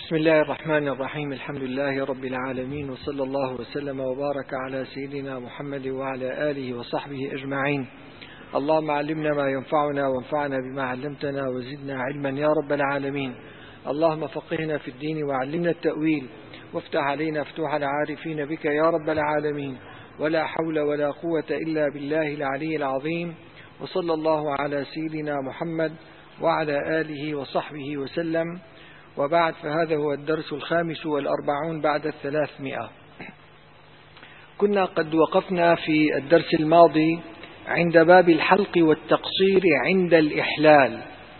بسم الله الرحمن الرحيم. الحمد لله رب العالمين، وصلى الله وسلم وبارك على سيدنا محمد وعلى آله وصحبه أجمعين. اللهم علمنا ما ينفعنا وانفعنا بما علمتنا وزدنا علما يا رب العالمين. اللهم فقهنا في الدين وعلمنا التأويل، وافتح علينا فتوح العارفين بك يا رب العالمين. ولا حول ولا قوة إلا بالله العلي العظيم. وصلى الله على سيدنا محمد وعلى آله وصحبه وسلم. وبعد، فهذا هو الدرس 45 بعد 300. كنا قد وقفنا في الدرس الماضي عند باب الحلق والتقصير عند الإحلال،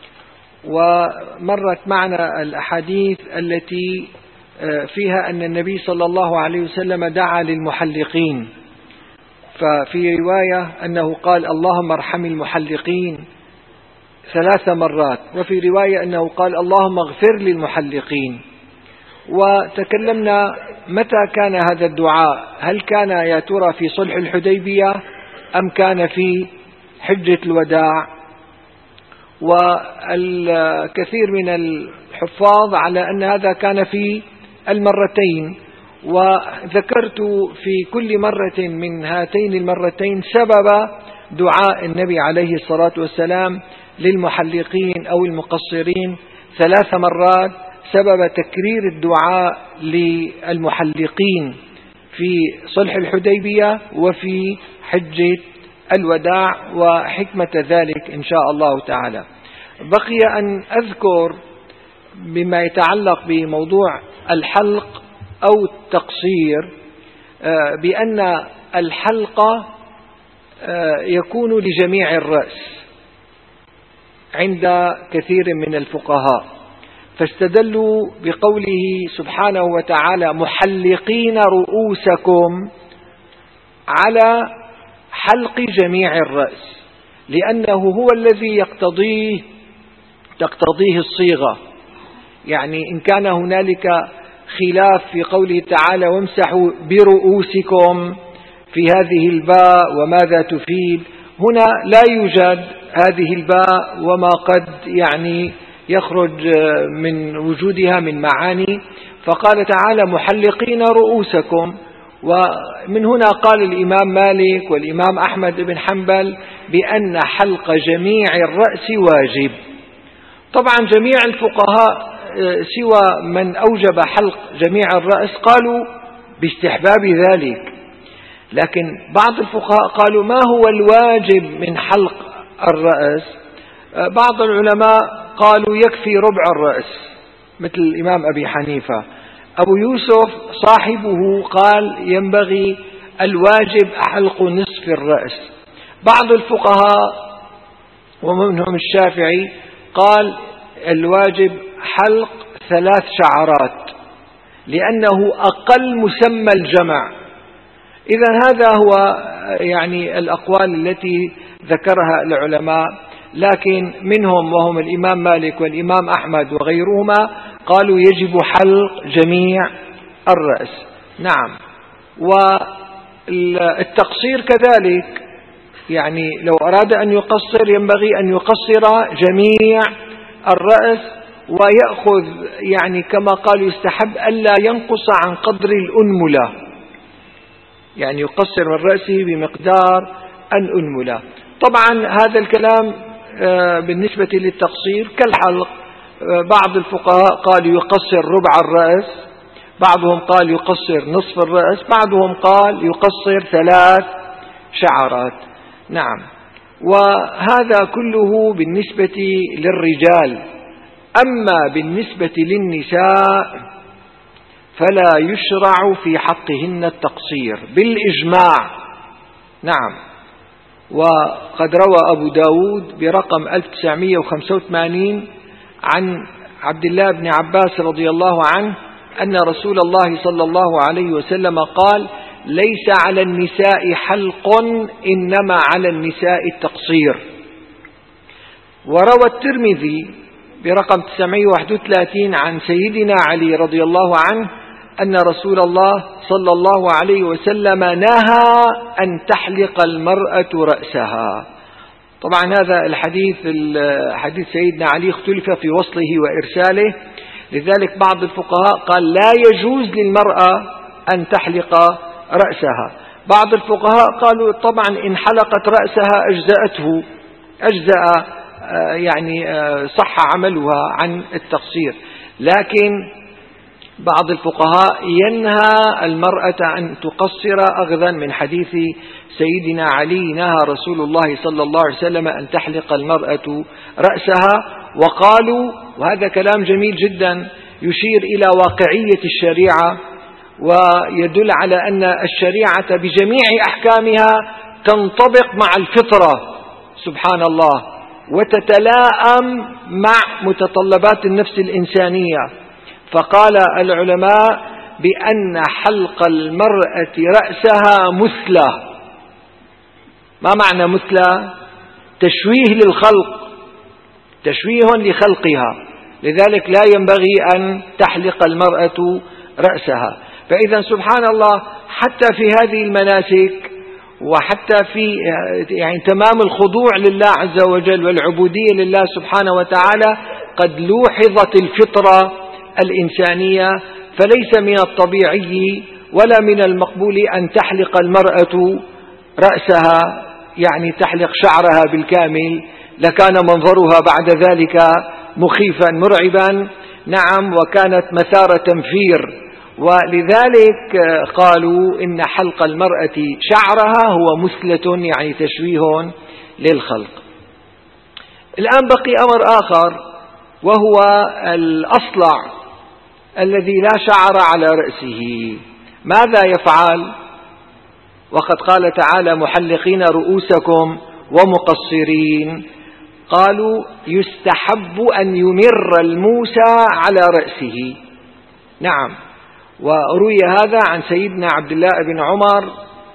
ومرت معنا الأحاديث التي فيها أن النبي صلى الله عليه وسلم دعا للمحلقين، ففي رواية أنه قال اللهم ارحم المحلقين 3 مرات، وفي رواية أنه قال اللهم اغفر للمحلقين. وتكلمنا متى كان هذا الدعاء، هل كان يا ترى في صلح الحديبية أم كان في حجة الوداع؟ والكثير من الحفاظ على أن هذا كان في المرتين، وذكرت في كل مرة من هاتين المرتين سبب دعاء النبي عليه الصلاة والسلام للمحلقين أو المقصرين 3 مرات، سبب تكرير الدعاء للمحلقين في صلح الحديبية وفي حجة الوداع، وحكمة ذلك إن شاء الله تعالى. بقي أن أذكر بما يتعلق بموضوع الحلق أو التقصير بأن الحلق يكون لجميع الرأس عند كثير من الفقهاء، فاستدلوا بقوله سبحانه وتعالى محلقين رؤوسكم على حلق جميع الرأس، لأنه هو الذي تقتضيه الصيغة. يعني إن كان هنالك خلاف في قوله تعالى وامسحوا برؤوسكم في هذه الباء وماذا تفيد، هنا لا يوجد هذه الباء وما قد يخرج من وجودها من معاني، فقال تعالى محلقين رؤوسكم. ومن هنا قال الإمام مالك والإمام أحمد بن حنبل بأن حلق جميع الرأس واجب. طبعا جميع الفقهاء سوى من أوجب حلق جميع الرأس قالوا باستحباب ذلك، لكن بعض الفقهاء قالوا ما هو الواجب من حلق الرأس؟ بعض العلماء قالوا يكفي ربع الرأس مثل الإمام أبي حنيفة. أبو يوسف صاحبه قال ينبغي الواجب حلق نصف الرأس. بعض الفقهاء ومنهم الشافعي قال الواجب حلق 3 شعرات لأنه أقل مسمى الجمع. إذا هذا هو الأقوال التي ذكرها العلماء، لكن منهم وهم الإمام مالك والإمام أحمد وغيرهما قالوا يجب حلق جميع الرأس. نعم. والتقصير كذلك، لو أراد أن يقصر ينبغي أن يقصر جميع الرأس، ويأخذ كما قال يستحب ألا ينقص عن قدر الأنملة، يقصر من رأسه بمقدار الأنملة. طبعا هذا الكلام بالنسبة للتقصير كالحلق. بعض الفقهاء قال يقصر ربع الرأس، بعضهم قال يقصر نصف الرأس، بعضهم قال يقصر 3 شعرات. نعم. وهذا كله بالنسبة للرجال. أما بالنسبة للنساء فلا يشرع في حقهن التقصير بالإجماع. نعم. وقد روى أبو داود برقم 1985 عن عبد الله بن عباس رضي الله عنه أن رسول الله صلى الله عليه وسلم قال ليس على النساء حلق إنما على النساء التقصير. وروى الترمذي برقم 931 عن سيدنا علي رضي الله عنه أن رسول الله صلى الله عليه وسلم نهى أن تحلق المرأة رأسها. طبعا هذا الحديث حديث سيدنا علي اختلف في وصله وإرساله، لذلك بعض الفقهاء قال لا يجوز للمرأة أن تحلق رأسها. بعض الفقهاء قالوا طبعا إن حلقت رأسها أجزأ يعني صح عملها عن التقصير. لكن بعض الفقهاء ينهى المرأة أن تقصر أخذا من حديث سيدنا علي نهى رسول الله صلى الله عليه وسلم أن تحلق المرأة رأسها. وقالوا، وهذا كلام جميل جدا يشير إلى واقعية الشريعة ويدل على أن الشريعة بجميع أحكامها تنطبق مع الفطرة سبحان الله وتتلائم مع متطلبات النفس الإنسانية. فقال العلماء بأن حلق المرأة رأسها مثلة. ما معنى مثلة؟ تشويه للخلق، تشويه لخلقها، لذلك لا ينبغي أن تحلق المرأة رأسها. فإذا سبحان الله حتى في هذه المناسك وحتى في يعني تمام الخضوع لله عز وجل والعبودية لله سبحانه وتعالى قد لوحظت الفطرة الإنسانية، فليس من الطبيعي ولا من المقبول أن تحلق المرأة رأسها، يعني تحلق شعرها بالكامل، لكان منظرها بعد ذلك مخيفا مرعبا. نعم، وكانت مثار تنفير. ولذلك قالوا إن حلق المرأة شعرها هو مثلة، يعني تشويه للخلق. الآن بقي أمر آخر وهو الأصلع الذي لا شعر على رأسه، ماذا يفعل؟ وقد قال تعالى محلقين رؤوسكم ومقصرين. قالوا يستحب أن يمر الموسى على رأسه. نعم، وروي هذا عن سيدنا عبد الله بن عمر،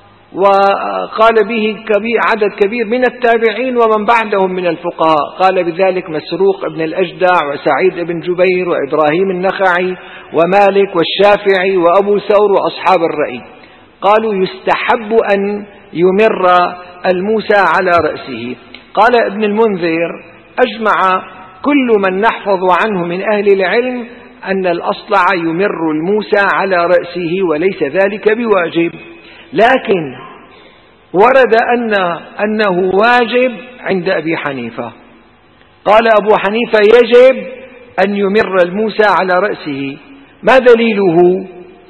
وقال به عدد كبير من التابعين ومن بعدهم من الفقهاء. قال بذلك مسروق بن الأجدع وسعيد بن جبير وإبراهيم النخعي ومالك والشافعي وأبو ثور وأصحاب الرأي. قالوا يستحب أن يمر الموسى على رأسه. قال ابن المنذر أجمع كل من نحفظ عنه من أهل العلم أن الأصلع يمر الموسى على رأسه وليس ذلك بواجب، لكن ورد أنه واجب عند أبي حنيفة. قال أبو حنيفة يجب أن يمر الموسى على رأسه. ما دليله؟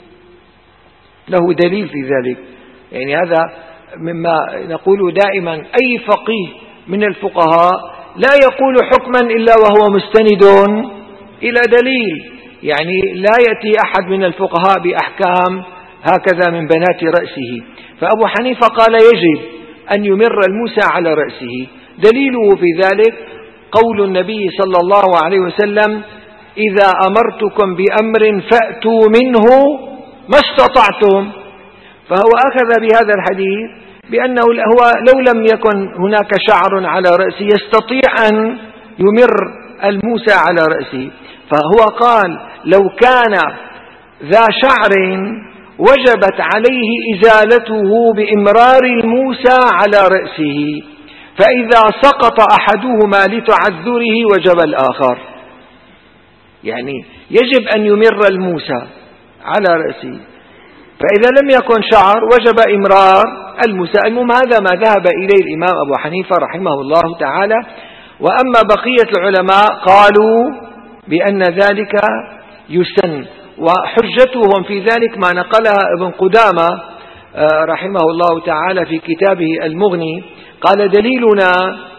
له دليل في ذلك، يعني هذا مما نقول دائما، أي فقيه من الفقهاء لا يقول حكما إلا وهو مستند إلى دليل، يعني لا يأتي أحد من الفقهاء بأحكام هكذا من بنات رأسه. فأبو حنيفة قال يجب أن يمر الموسى على رأسه. دليله في ذلك قول النبي صلى الله عليه وسلم إذا أمرتكم بأمر فأتوا منه ما استطعتم. فهو أخذ بهذا الحديث بأنه هو لو لم يكن هناك شعر على رأسه يستطيع أن يمر الموسى على رأسه. فهو قال لو كان ذا شعر وجبت عليه إزالته بإمرار الموسى على رأسه، فإذا سقط أحدهما لتعذره وجب الآخر. يعني يجب أن يمر الموسى على رأسه، فإذا لم يكن شعر وجب إمرار الموسى. المهم هذا ما ذهب إليه الإمام أبو حنيفة رحمه الله تعالى. وأما بقية العلماء قالوا بأن ذلك يسن، وحجتهم في ذلك ما نقلها ابن قدامة رحمه الله تعالى في كتابه المغني. قال دليلنا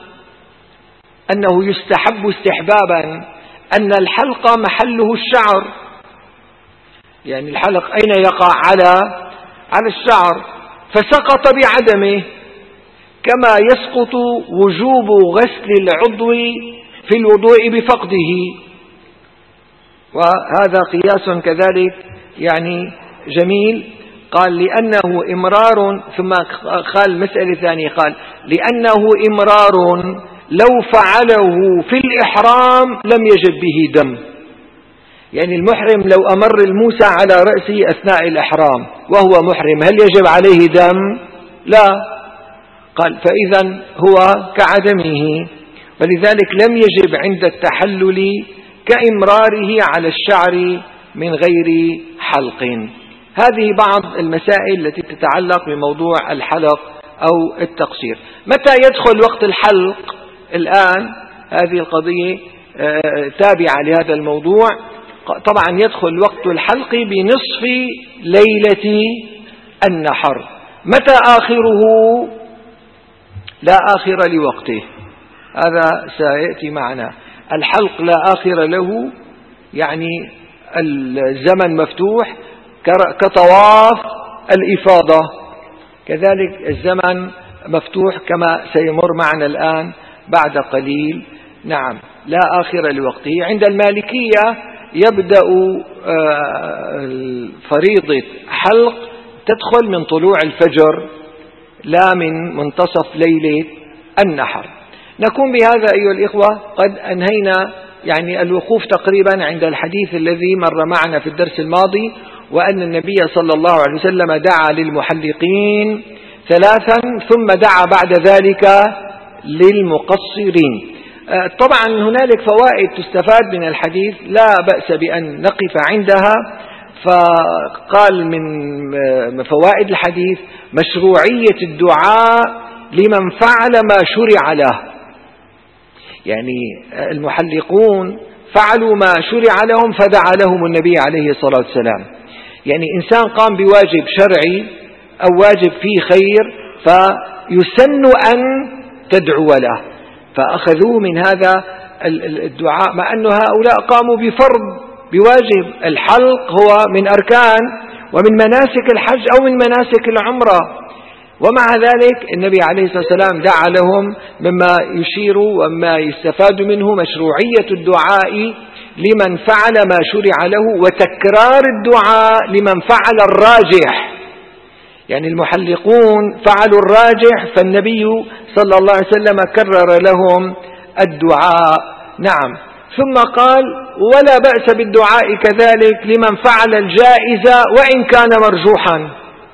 أنه يستحب استحبابا أن الحلق محله الشعر، يعني الحلق أين يقع؟ على الشعر، فسقط بعدمه، كما يسقط وجوب غسل العضو في الوضوء بفقده. وهذا قياس كذلك يعني جميل. قال لأنه إمرار، ثم قال مسألة ثانية، قال لأنه إمرار لو فعله في الإحرام لم يجب به دم. يعني المحرم لو أمر الموسى على رأسه أثناء الإحرام وهو محرم هل يجب عليه دم؟ لا. قال فإذا هو كعدمه، ولذلك لم يجب عند التحلل كإمراره على الشعر من غير حلق. هذه بعض المسائل التي تتعلق بموضوع الحلق أو التقصير. متى يدخل وقت الحلق؟ الآن هذه القضية تابعة لهذا الموضوع. طبعا يدخل وقت الحلق بنصف ليلة النحر. متى آخره؟ لا آخر لوقته، هذا سيأتي معنا. الحلق لا آخر له، يعني الزمن مفتوح كطواف الإفاضة، كذلك الزمن مفتوح كما سيمر معنا الآن بعد قليل. نعم، لا آخر لوقته. عند المالكية يبدأ فريضة حلق تدخل من طلوع الفجر لا من منتصف ليلة النحر. نكون بهذا أيها الإخوة قد أنهينا يعني الوقوف تقريبا عند الحديث الذي مر معنا في الدرس الماضي، وأن النبي صلى الله عليه وسلم دعا للمحلقين ثلاثا ثم دعا بعد ذلك للمقصرين. طبعا هنالك فوائد تستفاد من الحديث لا بأس بأن نقف عندها. فقال من فوائد الحديث مشروعية الدعاء لمن فعل ما شرع له. يعني المحلقون فعلوا ما شرع لهم فدعا لهم النبي عليه الصلاة والسلام. يعني إنسان قام بواجب شرعي أو واجب فيه خير فيسن أن تدعو له، فأخذوه من هذا الدعاء، مع أن هؤلاء قاموا بفرض بواجب. الحلق هو من أركان ومن مناسك الحج أو من مناسك العمرة، ومع ذلك النبي عليه الصلاة والسلام دعا لهم. مما يشير وما يستفاد منه مشروعية الدعاء لمن فعل ما شرع له، وتكرار الدعاء لمن فعل الراجح. يعني المحلقون فعلوا الراجح، فالنبي صلى الله عليه وسلم كرر لهم الدعاء. نعم. ثم قال ولا بأس بالدعاء كذلك لمن فعل الجائزة وإن كان مرجوحا.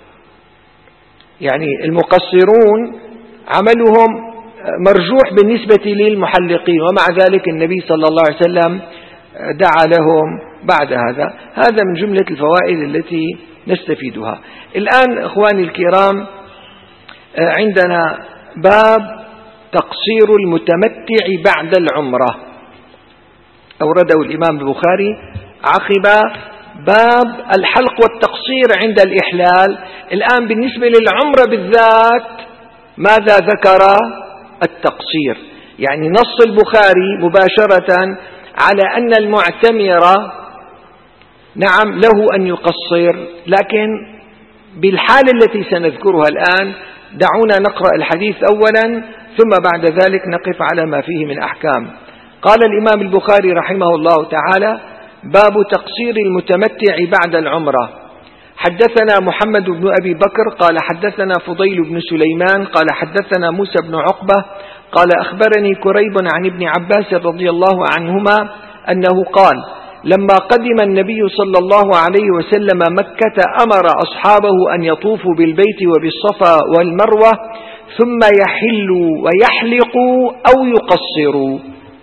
يعني المقصرون عملهم مرجوح بالنسبة للمحلقين، ومع ذلك النبي صلى الله عليه وسلم دعا لهم بعد هذا. هذا من جملة الفوائد التي نستفيدها. الآن إخواني الكرام عندنا باب تقصير المتمتع بعد العمرة، أورده الإمام البخاري عقب باب الحلق والتقصير عند الإحلال. الآن بالنسبة للعمرة بالذات ماذا ذكر؟ التقصير. يعني نص البخاري مباشرة على أن المعتمر نعم له أن يقصر، لكن بالحال التي سنذكرها الآن دعونا نقرأ الحديث أولا ثم بعد ذلك نقف على ما فيه من أحكام. قال الإمام البخاري رحمه الله تعالى: باب تقصير المتمتع بعد العمرة. حدثنا محمد بن أبي بكر قال حدثنا فضيل بن سليمان قال حدثنا موسى بن عقبة قال أخبرني كريب عن ابن عباس رضي الله عنهما أنه قال: لما قدم النبي صلى الله عليه وسلم مكة أمر أصحابه أن يطوفوا بالبيت وبالصفا والمروة ثم يحلوا ويحلقوا أو يقصروا.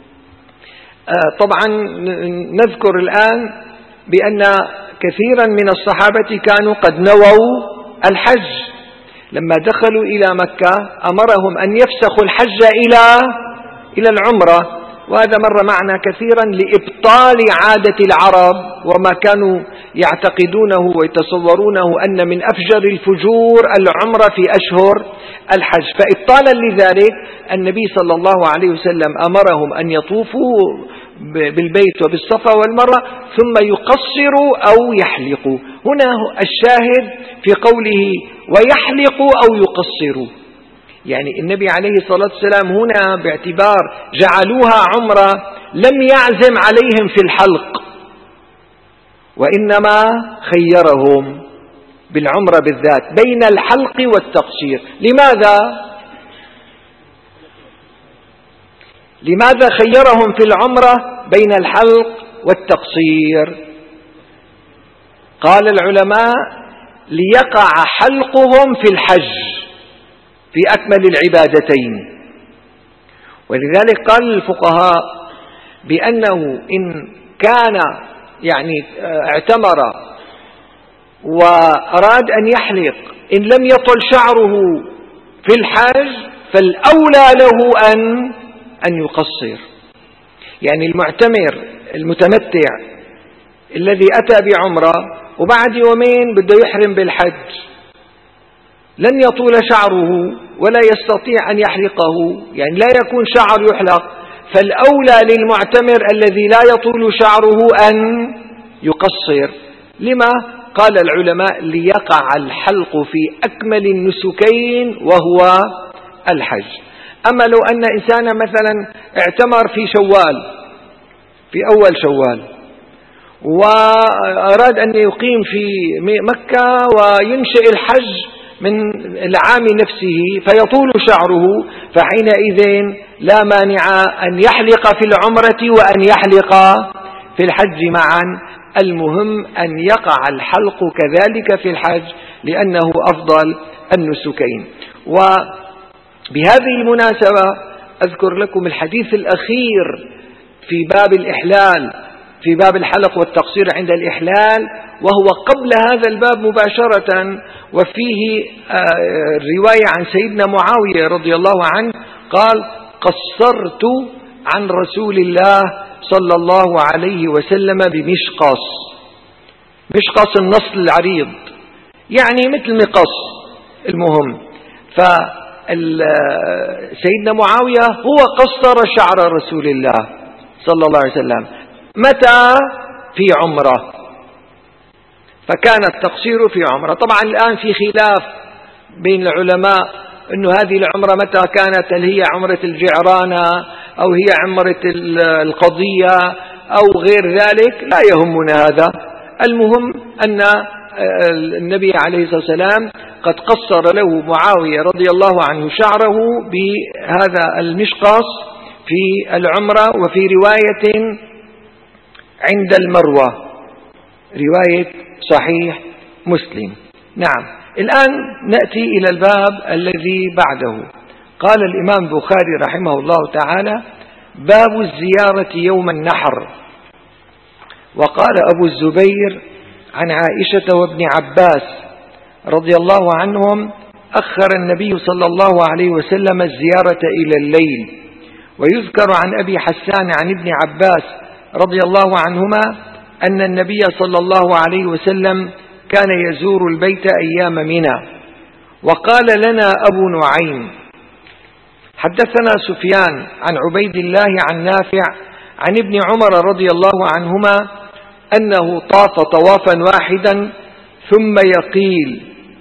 طبعا نذكر الآن بأن كثيرا من الصحابة كانوا قد نووا الحج. لما دخلوا إلى مكة أمرهم أن يفسخوا الحج إلى العمرة، وهذا مر معنا كثيرا لإبطال عادة العرب وما كانوا يعتقدونه ويتصورونه أن من أفجر الفجور العمرة في أشهر الحج. فإبطالا لذلك النبي صلى الله عليه وسلم أمرهم أن يطوفوا بالبيت وبالصفا والمروة ثم يقصروا أو يحلقوا. هنا الشاهد في قوله ويحلقوا أو يقصروا، يعني النبي عليه الصلاة والسلام هنا باعتبار جعلوها عمرة لم يعزم عليهم في الحلق، وإنما خيرهم بالعمرة بالذات بين الحلق والتقصير. لماذا خيرهم في العمرة بين الحلق والتقصير؟ قال العلماء: ليقع حلقهم في الحج في أكمل العبادتين. ولذلك قال الفقهاء: بأنه إن كان اعتمر وأراد أن يحلق إن لم يطل شعره في الحج فالأولى له أن يقصر. يعني المعتمر المتمتع الذي أتى بعمرة وبعد يومين بده يحرم بالحج لن يطول شعره ولا يستطيع أن يحلقه، يعني لا يكون شعر يحلق، فالأولى للمعتمر الذي لا يطول شعره أن يقصر. لما؟ قال العلماء ليقع الحلق في أكمل النسكين وهو الحج. أما لو أن إنسانا مثلا اعتمر في شوال، في أول شوال، وأراد أن يقيم في مكة وينشئ الحج من العام نفسه فيطول شعره، فحينئذ لا مانع أن يحلق في العمرة وأن يحلق في الحج معا. المهم أن يقع الحلق كذلك في الحج لأنه أفضل النسكين. وبهذه المناسبة أذكر لكم الحديث الأخير في باب الإحلال، في باب الحلق والتقصير عند الإحلال، وهو قبل هذا الباب مباشرة، وفيه رواية عن سيدنا معاوية رضي الله عنه قال: قصرت عن رسول الله صلى الله عليه وسلم بمشقص. مشقص النصل العريض، يعني مثل مقص. المهم فسيدنا معاوية هو قصر شعر رسول الله صلى الله عليه وسلم. متى؟ في عمرة، فكان التقصير في عمرة. طبعا الآن في خلاف بين العلماء أنه هذه العمرة متى كانت، هل هي عمرة الجعرانة أو هي عمرة القضية أو غير ذلك، لا يهمنا هذا. المهم أن النبي عليه الصلاة والسلام قد قصر له معاوية رضي الله عنه شعره بهذا المشقص في العمرة. وفي رواية عند المروة، رواية صحيح مسلم. نعم. الآن نأتي إلى الباب الذي بعده. قال الإمام البخاري رحمه الله تعالى: باب الزيارة يوم النحر. وقال أبو الزبير عن عائشة وابن عباس رضي الله عنهم: أخر النبي صلى الله عليه وسلم الزيارة إلى الليل. ويذكر عن أبي حسان عن ابن عباس رضي الله عنهما أن النبي صلى الله عليه وسلم كان يزور البيت أيام منى. وقال لنا أبو نعيم: حدثنا سفيان عن عبيد الله عن نافع عن ابن عمر رضي الله عنهما أنه طاف طوافا واحدا ثم يقيل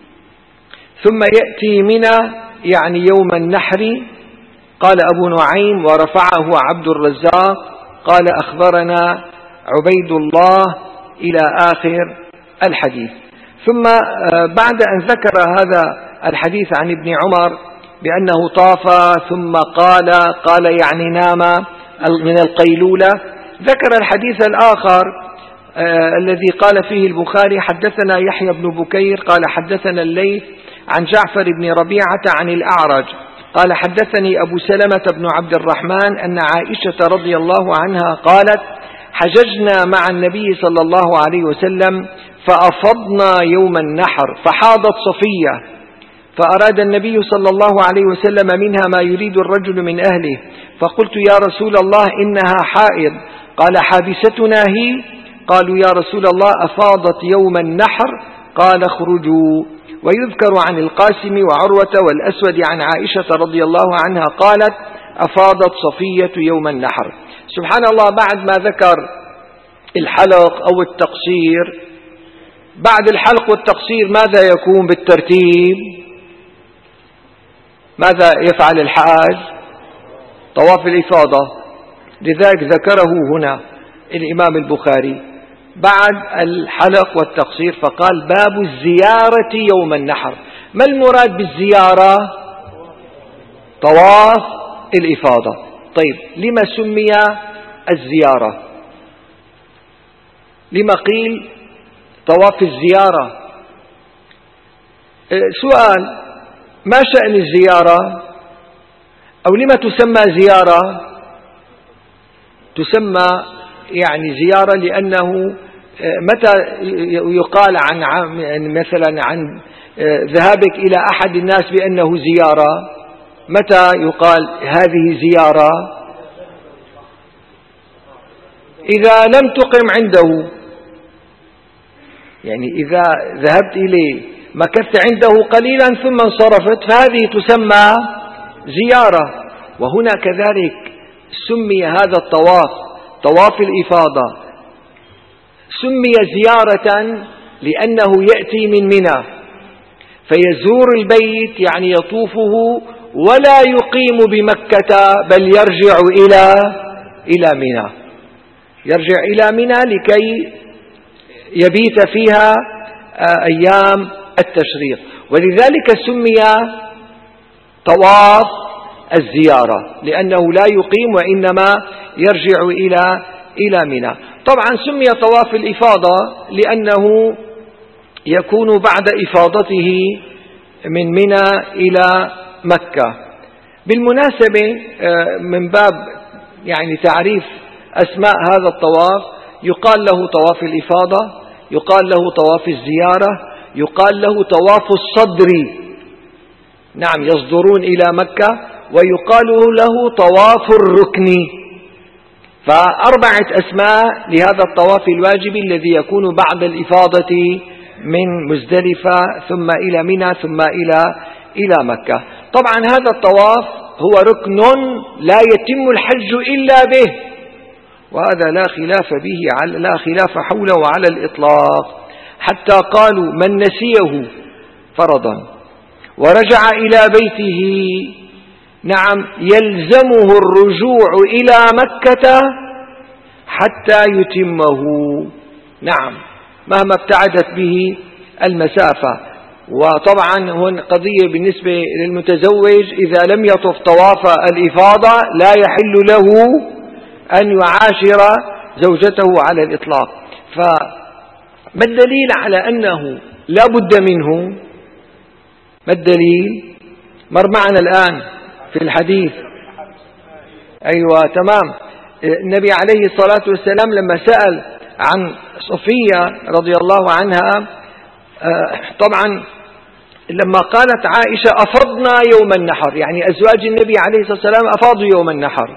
ثم يأتي منى، يعني يوم النحر. قال أبو نعيم ورفعه عبد الرزاق قال: أخبرنا عبيد الله إلى آخر الحديث. ثم بعد أن ذكر هذا الحديث عن ابن عمر بأنه طاف ثم قال يعني نام من القيلولة، ذكر الحديث الآخر الذي قال فيه البخاري: حدثنا يحيى بن بكير قال حدثنا الليث عن جعفر بن ربيعة عن الأعرج قال: حدثني أبو سلمة بن عبد الرحمن أن عائشة رضي الله عنها قالت: حججنا مع النبي صلى الله عليه وسلم فأفضنا يوم النحر فحاضت صفية، فأراد النبي صلى الله عليه وسلم منها ما يريد الرجل من أهله، فقلت: يا رسول الله إنها حائض. قال: حابستنا هي؟ قالوا: يا رسول الله أفاضت يوم النحر. قال: اخرجوا. ويذكر عن القاسم وعروة والأسود عن عائشة رضي الله عنها قالت: أفاضت صفية يوم النحر. سبحان الله، بعد ما ذكر الحلق أو التقصير، بعد الحلق والتقصير ماذا يكون بالترتيب؟ ماذا يفعل الحاج؟ طواف الإفاضة. لذلك ذكره هنا الإمام البخاري بعد الحلق والتقصير فقال: باب الزيارة يوم النحر. ما المراد بالزيارة؟ طواف الإفاضة. طيب، لما سمي الزيارة؟ لما قيل طواف الزيارة؟ سؤال: ما شأن الزيارة؟ أو لما تسمى زيارة؟ تسمى يعني زيارة، لأنه متى يقال مثلا عن ذهابك إلى أحد الناس بأنه زيارة؟ متى يقال هذه زيارة؟ إذا لم تقم عنده، يعني إذا ذهبت إليه مكثت عنده قليلا ثم انصرفت فهذه تسمى زيارة. وهنا كذلك سمي هذا الطواف طواف الإفاضة سمي زيارة لأنه يأتي من منى فيزور البيت، يعني يطوفه ولا يقيم بمكة بل يرجع إلى منى، يرجع إلى منى لكي يبيت فيها أيام التشريق، ولذلك سمي طواف الزيارة لأنه لا يقيم وإنما يرجع إلى منى. طبعا سمي طواف الإفاضة لأنه يكون بعد إفاضته من منى إلى مكة. بالمناسبة من باب يعني تعريف أسماء هذا الطواف، يقال له طواف الإفاضة، يقال له طواف الزيارة، يقال له طواف الصدر، نعم يصدرون إلى مكة، ويقال له طواف الركن. فأربعة أسماء لهذا الطواف الواجب الذي يكون بعد الإفاضة من مزدلفة ثم إلى منى ثم إلى مكة. طبعا هذا الطواف هو ركن لا يتم الحج إلا به، وهذا لا خلاف به لا خلاف حوله على الإطلاق، حتى قالوا من نسيه فرضا ورجع إلى بيته نعم يلزمه الرجوع إلى مكة حتى يتمه، نعم مهما ابتعدت به المسافة. وطبعا هون قضية بالنسبة للمتزوج إذا لم يطف طواف الإفاضة لا يحل له أن يعاشر زوجته على الإطلاق. فما الدليل على أنه لا بد منه؟ ما الدليل؟ مر معنا الآن في الحديث. أيوة تمام. النبي عليه الصلاة والسلام لما سأل عن صفية رضي الله عنها، طبعا لما قالت عائشة أفضنا يوم النحر، يعني أزواج النبي عليه الصلاة والسلام أفاضوا يوم النحر،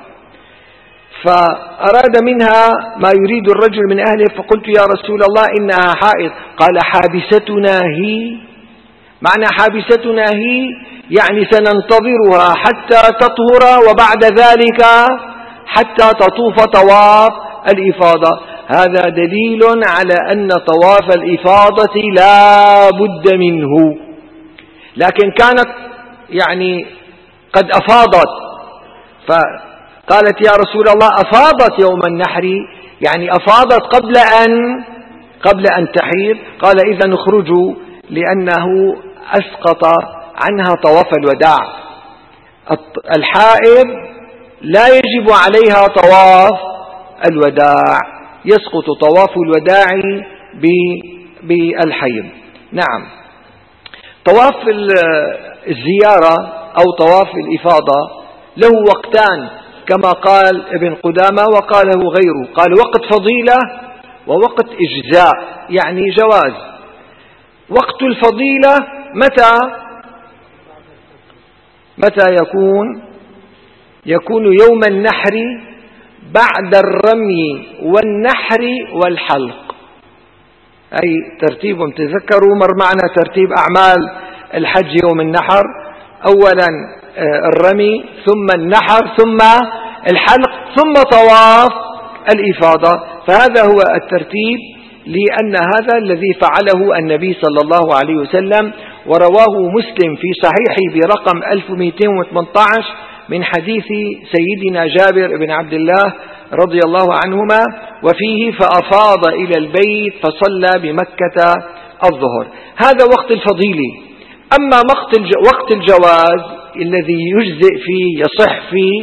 فأراد منها ما يريد الرجل من أهله، فقلت يا رسول الله إنها حائض، قال حابستنا هي، معنى حابستنا هي يعني سننتظرها حتى تطهر وبعد ذلك حتى تطوف طواف الإفاضة. هذا دليل على أن طواف الإفاضة لا بد منه. لكن كانت يعني قد أفاضت فقالت يا رسول الله أفاضت يوم النحر، يعني أفاضت قبل أن تحيض. قال إذن اخرجوا، لأنه أسقط عنها طواف الوداع. الحائض لا يجب عليها طواف الوداع، يسقط طواف الوداع بالحيض. نعم. طواف الزيارة أو طواف الإفاضة له وقتان كما قال ابن قدامة وقاله غيره، قال وقت فضيلة ووقت إجزاء، يعني جواز. وقت الفضيلة متى يكون يوم النحر بعد الرمي والنحر والحلق، أي ترتيب تذكروا مر معنا ترتيب أعمال الحج يوم النحر، أولا الرمي ثم النحر ثم الحلق ثم طواف الإفاضة. فهذا هو الترتيب، لأن هذا الذي فعله النبي صلى الله عليه وسلم، ورواه مسلم في صحيحه برقم 1218 من حديث سيدنا جابر بن عبد الله رضي الله عنهما، وفيه فأفاض إلى البيت فصلى بمكة الظهر. هذا وقت الفضيلة. أما وقت الجواز الذي يجزئ فيه يصح فيه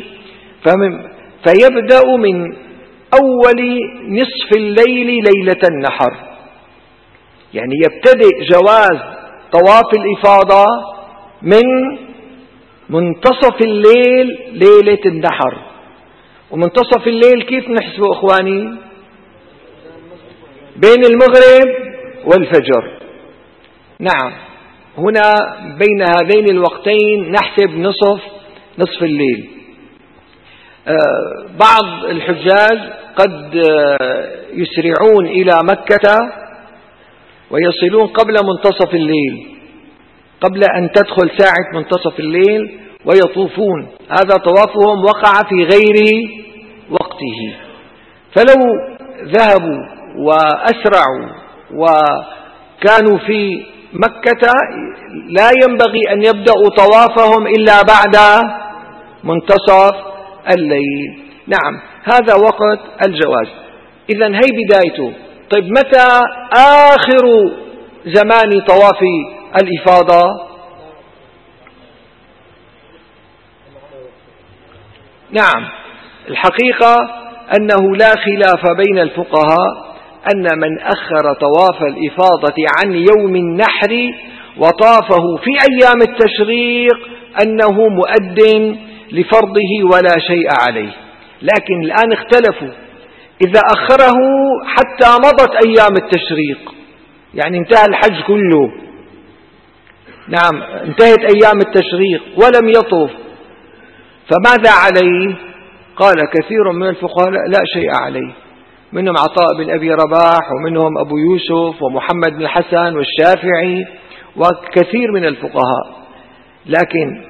فيبدأ من أول نصف الليل ليلة النحر، يعني يبتدئ جواز طواف الإفاضة من منتصف الليل ليلة النحر، ومنتصف الليل كيف نحسبه إخواني؟ بين المغرب والفجر. نعم، هنا بين هذين الوقتين نحسب نصف الليل. بعض الحجاج قد يسرعون إلى مكة ويصلون قبل منتصف الليل، قبل أن تدخل ساعة منتصف الليل، ويطوفون. هذا طوافهم وقع في غير وقته، فلو ذهبوا وأسرعوا وكانوا في مكة لا ينبغي أن يبدأوا طوافهم إلا بعد منتصف الليل. نعم، هذا وقت الجواز. إذن هي بدايته. طيب متى آخر زمان طواف الإفاضة؟ نعم، الحقيقة أنه لا خلاف بين الفقهاء أن من أخر طواف الإفاضة عن يوم النحر وطافه في أيام التشريق أنه مؤد لفرضه ولا شيء عليه. لكن الآن اختلفوا، إذا أخره حتى مضت أيام التشريق، يعني انتهى الحج كله، نعم انتهت أيام التشريق ولم يطوف، فماذا عليه؟ قال كثير من الفقهاء لا شيء عليه، منهم عطاء بن أبي رباح، ومنهم أبو يوسف ومحمد بن الحسن والشافعي وكثير من الفقهاء. لكن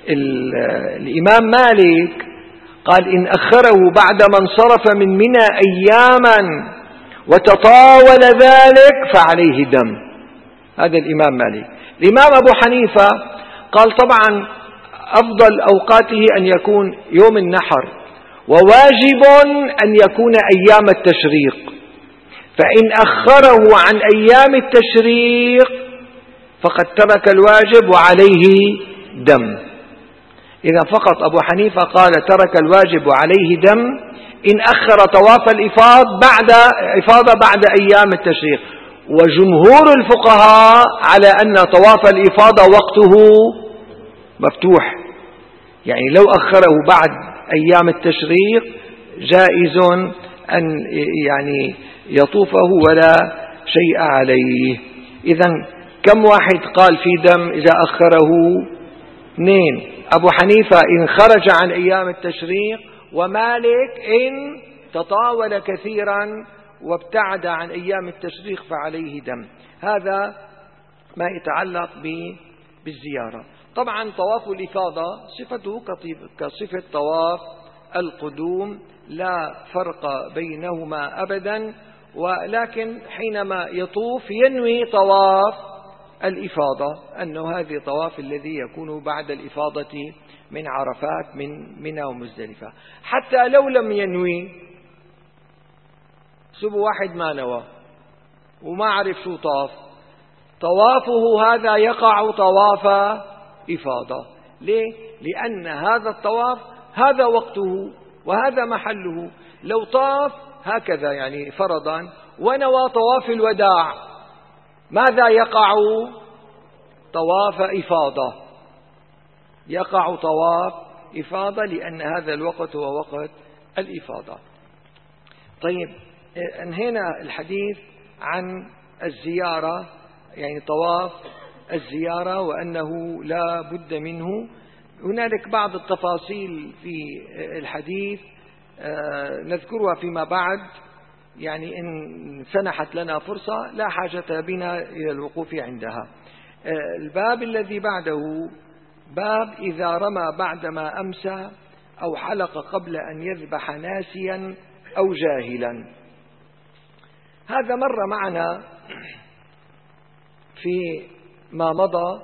الإمام مالك قال إن أخره بعد ما انصرف من منى أياما وتطاول ذلك فعليه دم. هذا الإمام مالك. الإمام أبو حنيفة قال طبعا أفضل أوقاته أن يكون يوم النحر، وواجب أن يكون أيام التشريق، فإن أخره عن أيام التشريق فقد ترك الواجب وعليه دم. إذا فقط أبو حنيفة قال ترك الواجب وعليه دم إن أخر طواف الإفاضة بعد أيام التشريق. وجمهور الفقهاء على أن طواف الإفاضة وقته مفتوح، يعني لو أخره بعد أيام التشريق جائز أن يعني يطوفه ولا شيء عليه. إذن كم واحد قال في دم إذا أخره؟ 2. أبو حنيفة إن خرج عن أيام التشريق، ومالك إن تطاول كثيرا وابتعد عن أيام التشريق فعليه دم. هذا ما يتعلق بالزيارة. طبعا طواف الإفاضة صفته كصفة طواف القدوم، لا فرق بينهما أبدا، ولكن حينما يطوف ينوي طواف الإفاضة، أنه هذا طواف الذي يكون بعد الإفاضة من عرفات من منى ومزدلفة. حتى لو لم ينوي، سبوا واحد ما نوى وما عرف شو طاف، طوافه هذا يقع طواف إفاضة. ليه؟ لأن هذا الطواف هذا وقته وهذا محله. لو طاف هكذا يعني فرضا ونوى طواف الوداع، ماذا يقع؟ طواف إفاضة، يقع طواف إفاضة، لأن هذا الوقت هو وقت الإفاضة. طيب، انهينا الحديث عن الزيارة، يعني طواف الزيارة وأنه لا بد منه. هنالك بعض التفاصيل في الحديث نذكرها فيما بعد، يعني إن سنحت لنا فرصة لا حاجة بنا إلى الوقوف عندها. الباب الذي بعده باب إذا رمى بعدما أمسى أو حلق قبل أن يذبح ناسيا أو جاهلا. هذا مر معنا في ما مضى.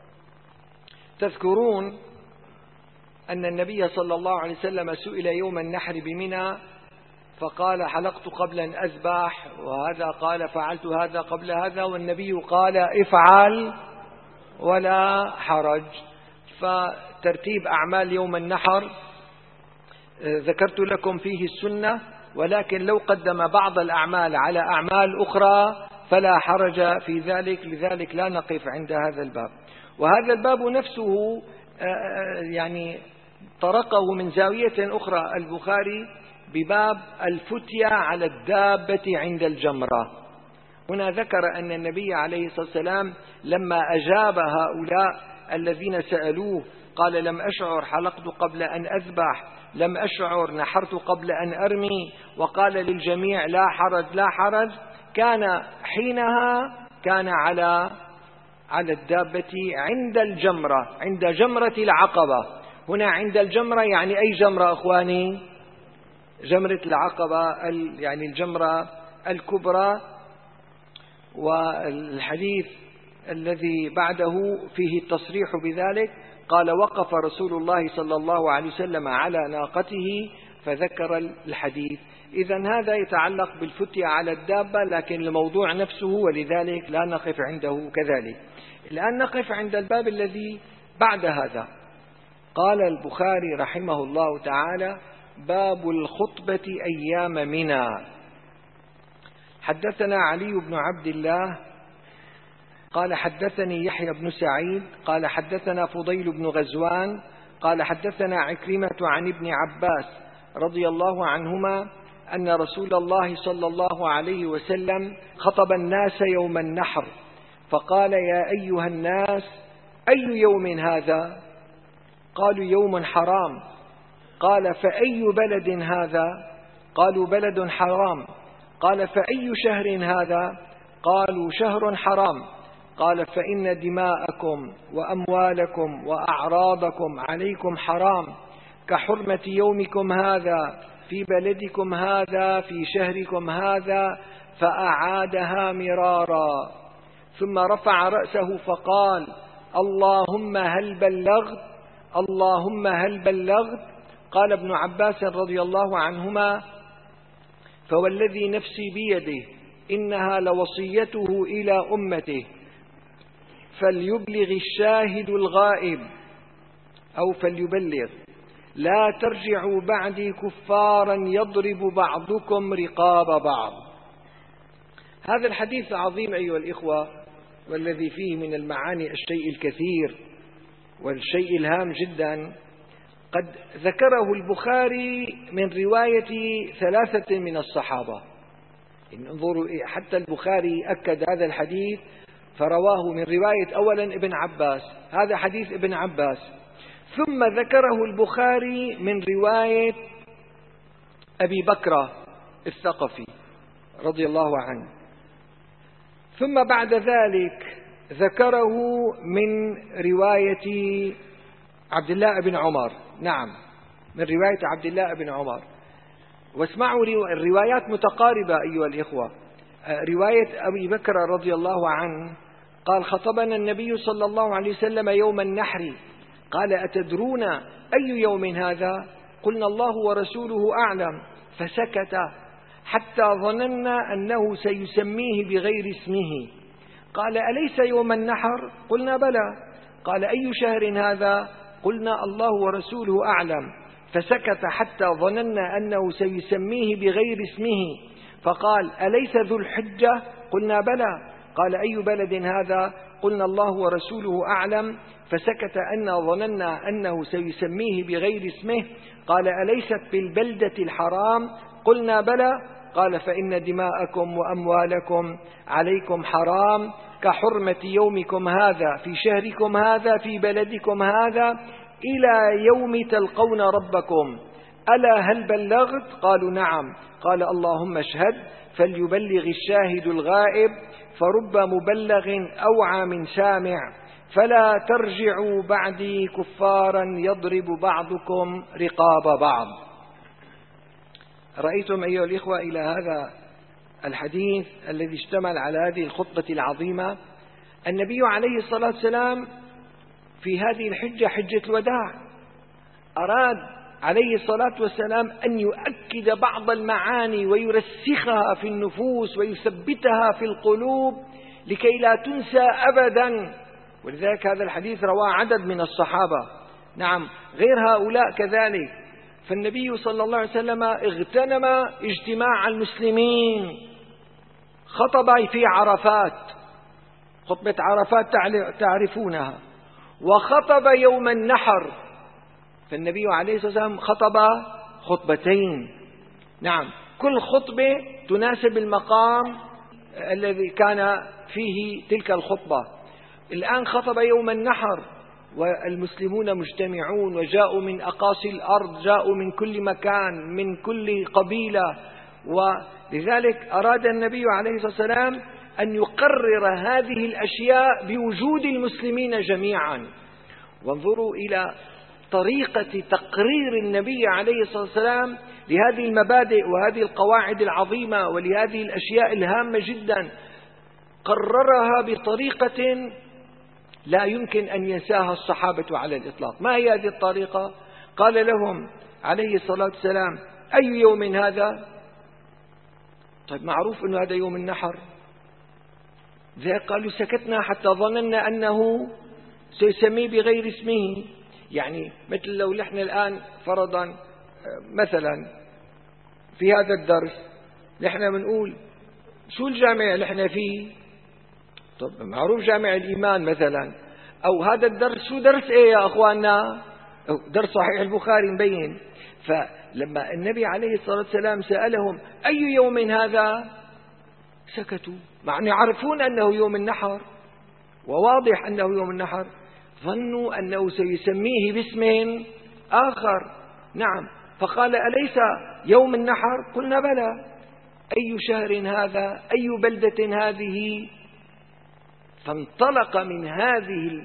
تذكرون أن النبي صلى الله عليه وسلم سئل يوم النحر بمنى فقال حلقت قبل أن أذبح، وهذا قال فعلت هذا قبل هذا، والنبي قال افعل ولا حرج. فترتيب أعمال يوم النحر ذكرت لكم فيه السنة، ولكن لو قدم بعض الأعمال على أعمال أخرى فلا حرج في ذلك، لذلك لا نقف عند هذا الباب. وهذا الباب نفسه يعني طرقه من زاوية أخرى البخاري بباب الفتية على الدابة عند الجمرة. هنا ذكر أن النبي عليه الصلاة والسلام لما أجاب هؤلاء الذين سألوه قال: لم أشعر، حلقت قبل أن أذبح، لم أشعر، نحرت قبل أن أرمي، وقال للجميع: لا حرج لا حرج. كان حينها على الدابة عند الجمرة، عند جمرة العقبة. هنا عند الجمرة يعني أي جمرة أخواني؟ جمرة العقبة، يعني الجمرة الكبرى. والحديث الذي بعده فيه التصريح بذلك، قال: وقف رسول الله صلى الله عليه وسلم على ناقته فذكر الحديث. إذن هذا يتعلق بالفتية على الدابة، لكن الموضوع نفسه، ولذلك لا نقف عنده كذلك. الآن نقف عند الباب الذي بعد هذا. قال البخاري رحمه الله تعالى: باب الخطبة أيام منى. حدثنا علي بن عبد الله قال حدثني يحيى بن سعيد قال حدثنا فضيل بن غزوان قال حدثنا عكرمة عن ابن عباس رضي الله عنهما أن رسول الله صلى الله عليه وسلم خطب الناس يوم النحر فقال: يا أيها الناس، أي يوم هذا؟ قالوا: يوم حرام. قال: فأي بلد هذا؟ قالوا: بلد حرام. قال: فأي شهر هذا؟ قالوا: شهر حرام. قال: فإن دماءكم وأموالكم وأعراضكم عليكم حرام كحرمة يومكم هذا في بلدكم هذا في شهركم هذا. فأعادها مرارا، ثم رفع رأسه فقال: اللهم هل بلغت؟ اللهم هل بلغت؟ قال ابن عباس رضي الله عنهما: فوالذي نفسي بيده إنها لوصيته إلى أمته، فليبلغ الشاهد الغائب، أو فليبلغ، لا ترجعوا بعدي كفارا يضرب بعضكم رقاب بعض. هذا الحديث عظيم أيها الإخوة، والذي فيه من المعاني الشيء الكثير والشيء الهام جدا. قد ذكره البخاري من رواية 3 من الصحابة. انظروا، حتى البخاري أكد هذا الحديث فرواه من رواية أولا ابن عباس، هذا حديث ابن عباس، ثم ذكره البخاري من رواية أبي بكر الثقفي رضي الله عنه، ثم بعد ذلك ذكره من رواية عبد الله بن عمر. نعم، من رواية عبد الله بن عمر. واسمعوا، الروايات متقاربة أيها الإخوة. رواية أبي بكر رضي الله عنه قال: خطبنا النبي صلى الله عليه وسلم يوم النحر، قال: أتدرون أي يوم هذا؟ قلنا: الله ورسوله أعلم. فسكت حتى ظننا أنه سيسميه بغير اسمه. قال: أليس يوم النحر؟ قلنا: بلى. قال: أي شهر هذا؟ قلنا: الله ورسوله أعلم. فسكت حتى ظننا أنه سيسميه بغير اسمه. فقال: أليس ذو الحجة؟ قلنا: بلى. قال: أي بلد هذا؟ قلنا: الله ورسوله أعلم. فسكت أن ظننا أنه سيسميه بغير اسمه. قال: أليست بالبلدة الحرام؟ قلنا: بلى. قال: فإن دماءكم وأموالكم عليكم حرام كحرمة يومكم هذا في شهركم هذا في بلدكم هذا إلى يوم تلقون ربكم. ألا هل بلغت؟ قالوا: نعم. قال: اللهم اشهد، فليبلغ الشاهد الغائب، فرب مبلغ أوعى من سامع، فلا ترجعوا بعدي كفارا يضرب بعضكم رقاب بعض. رأيتم أيها الإخوة إلى هذا الحديث الذي اشتمل على هذه الخطبة العظيمة. النبي عليه الصلاة والسلام في هذه الحجة، حجة الوداع، أراد عليه الصلاة والسلام أن يؤكد بعض المعاني ويرسخها في النفوس ويثبتها في القلوب لكي لا تنسى أبدا. ولذلك هذا الحديث رواه عدد من الصحابة، نعم، غير هؤلاء كذلك. فالنبي صلى الله عليه وسلم اغتنم اجتماع المسلمين، خطب في عرفات، خطبة عرفات تعرفونها، وخطب يوم النحر، فالنبي عليه الصلاة والسلام خطب خطبتين. نعم، كل خطبة تناسب المقام الذي كان فيه تلك الخطبة. الآن خطب يوم النحر والمسلمون مجتمعون، وجاءوا من أقاصي الأرض، جاءوا من كل مكان، من كل قبيلة، ولذلك أراد النبي عليه الصلاة والسلام أن يقرر هذه الأشياء بوجود المسلمين جميعا. وانظروا إلى طريقة تقرير النبي عليه الصلاة والسلام لهذه المبادئ وهذه القواعد العظيمة ولهذه الأشياء الهامة جدا، قررها بطريقة لا يمكن أن ينساها الصحابة على الإطلاق. ما هي هذه الطريقة؟ قال لهم عليه الصلاة والسلام: أي يوم هذا؟ طيب معروف أنه هذا يوم النحر. ذلك قالوا: سكتنا حتى ظننا أنه سيسميه بغير اسمه. يعني مثل لو نحن الآن فرضا مثلا في هذا الدرس نحن بنقول شو الجامع اللي نحن فيه؟ طب معروف جامع الإيمان مثلا. أو هذا الدرس شو درس إيه يا أخواننا؟ درس صحيح البخاري مبين. فلما النبي عليه الصلاة والسلام سألهم: أي يوم هذا؟ سكتوا، مع أن يعرفون أنه يوم النحر وواضح أنه يوم النحر، ظنوا أنه سيسميه باسم آخر. نعم، فقال: أليس يوم النحر؟ قلنا: بلى. أي شهر هذا؟ أي بلدة هذه؟ فانطلق من هذه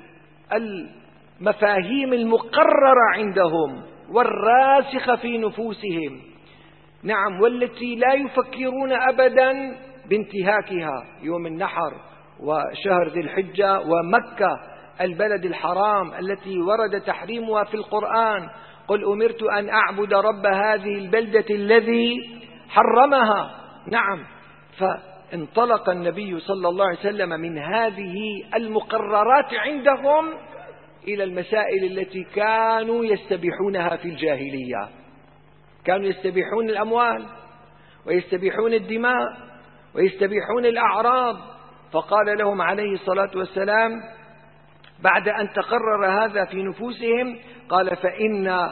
المفاهيم المقررة عندهم والراسخة في نفوسهم، نعم، والتي لا يفكرون أبدا بانتهاكها، يوم النحر وشهر ذي الحجة ومكة البلد الحرام التي ورد تحريمها في القرآن: قل أمرت أن أعبد رب هذه البلدة الذي حرمها. نعم، فانطلق النبي صلى الله عليه وسلم من هذه المقررات عندهم إلى المسائل التي كانوا يستبيحونها في الجاهلية. كانوا يستبيحون الأموال ويستبيحون الدماء ويستبيحون الأعراض. فقال لهم عليه الصلاة والسلام بعد أن تقرر هذا في نفوسهم، قال: فإن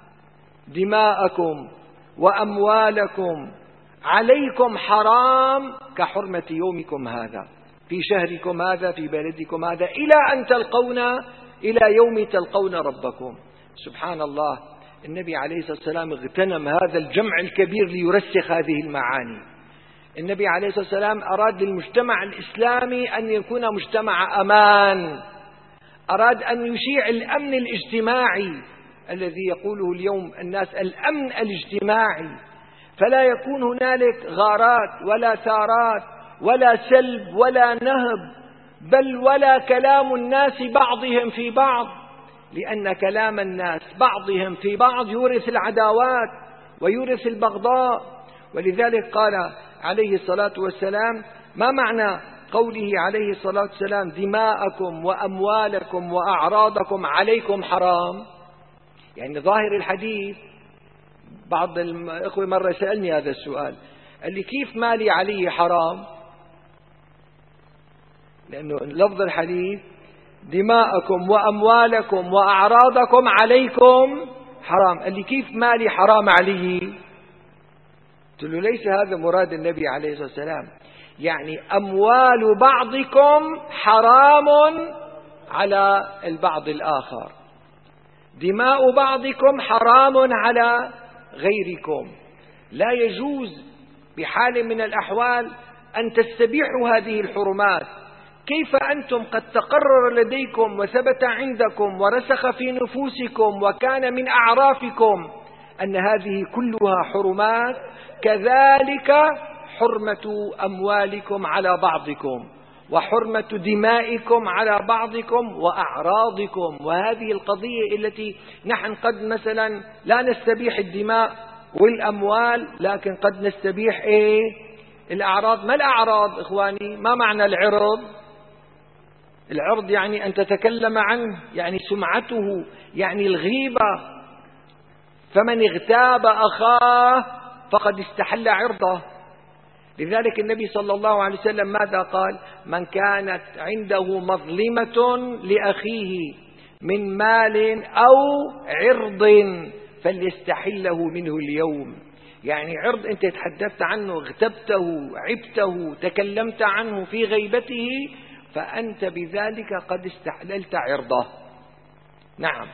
دماءكم وأموالكم عليكم حرام كحرمة يومكم هذا في شهركم هذا في بلدكم هذا إلى أن تلقون، إلى يوم تلقون ربكم. سبحان الله، النبي عليه الصلاة والسلام اغتنم هذا الجمع الكبير ليرسخ هذه المعاني. النبي عليه الصلاة والسلام أراد للمجتمع الإسلامي أن يكون مجتمع أمان، أراد أن يشيع الأمن الاجتماعي الذي يقوله اليوم الناس: الأمن الاجتماعي. فلا يكون هنالك غارات ولا ثارات ولا سلب ولا نهب، بل ولا كلام الناس بعضهم في بعض، لأن كلام الناس بعضهم في بعض يورث العداوات ويورث البغضاء. ولذلك قال عليه الصلاة والسلام: ما معنى قوله عليه الصلاة والسلام: دماءكم وأموالكم وأعراضكم عليكم حرام؟ يعني ظاهر الحديث، بعض الأخوة مرة سألني هذا السؤال، قال لي: كيف مالي علي حرام؟ لأنه لفظ الحديث: دماءكم وأموالكم وأعراضكم عليكم حرام. قال لي: كيف مالي حرام علي؟ قلت له: ليس هذا مراد النبي عليه الصلاة والسلام. يعني أموال بعضكم حرام على البعض الآخر، دماء بعضكم حرام على غيركم. لا يجوز بحال من الأحوال أن تستبيحوا هذه الحرمات. كيف أنتم قد تقرر لديكم وثبت عندكم ورسخ في نفوسكم وكان من أعرافكم أن هذه كلها حرمات، كذلك حرمة أموالكم على بعضكم وحرمة دمائكم على بعضكم وأعراضكم. وهذه القضية التي نحن قد مثلا لا نستبيح الدماء والأموال، لكن قد نستبيح الأعراض. ما الأعراض إخواني؟ ما معنى العرض؟ العرض يعني أن تتكلم عنه، يعني سمعته، يعني الغيبة. فمن اغتاب أخاه فقد استحل عرضه. لذلك النبي صلى الله عليه وسلم ماذا قال؟ من كانت عنده مظلمة لأخيه من مال أو عرض فليستحله منه اليوم. يعني عرض أنت تحدثت عنه، اغتبته، عبته، تكلمت عنه في غيبته، فأنت بذلك قد استحللت عرضه. نعم.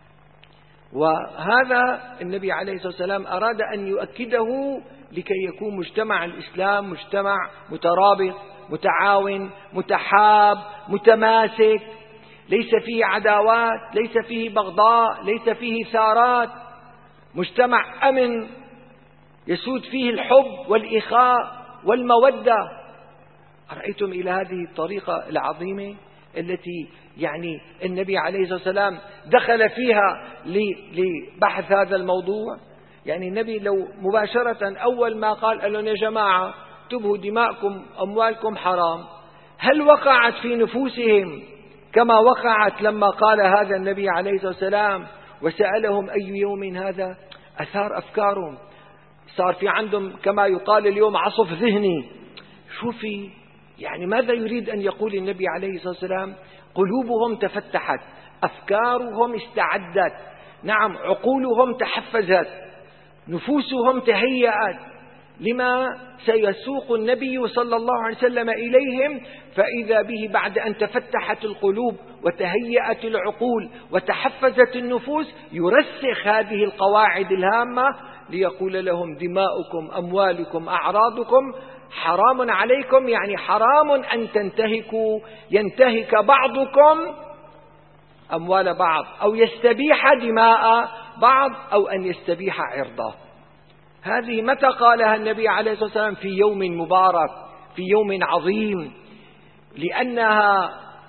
وهذا النبي عليه الصلاة والسلام أراد أن يؤكده لكي يكون مجتمع الإسلام مجتمع مترابط، متعاون، متحاب، متماسك، ليس فيه عداوات، ليس فيه بغضاء، ليس فيه ثارات، مجتمع أمن يسود فيه الحب والإخاء والمودة. أرأيتم إلى هذه الطريقة العظيمة التي يعني النبي عليه الصلاة والسلام دخل فيها لبحث هذا الموضوع؟ يعني النبي لو مباشرة أول ما قال لهم يا جماعة تبهوا دماءكم أموالكم حرام، هل وقعت في نفوسهم كما وقعت لما قال هذا النبي عليه الصلاة والسلام وسألهم أي يوم هذا؟ أثار أفكارهم، صار في عندهم كما يقال اليوم عصف ذهني. شوفي يعني ماذا يريد أن يقول النبي عليه الصلاة والسلام؟ قلوبهم تفتحت، أفكارهم استعدت، نعم، عقولهم تحفزت، نفوسهم تهيأت لما سيسوق النبي صلى الله عليه وسلم إليهم. فإذا به بعد أن تفتحت القلوب وتهيأت العقول وتحفزت النفوس يرسخ هذه القواعد الهامة ليقول لهم دماؤكم أموالكم أعراضكم حرام عليكم، يعني حرام أن ينتهك بعضكم أموال بعض أو يستبيح دماء بعض أو أن يستبيح عرضه. هذه متى قالها النبي عليه الصلاة والسلام؟ في يوم مبارك، في يوم عظيم، لأنها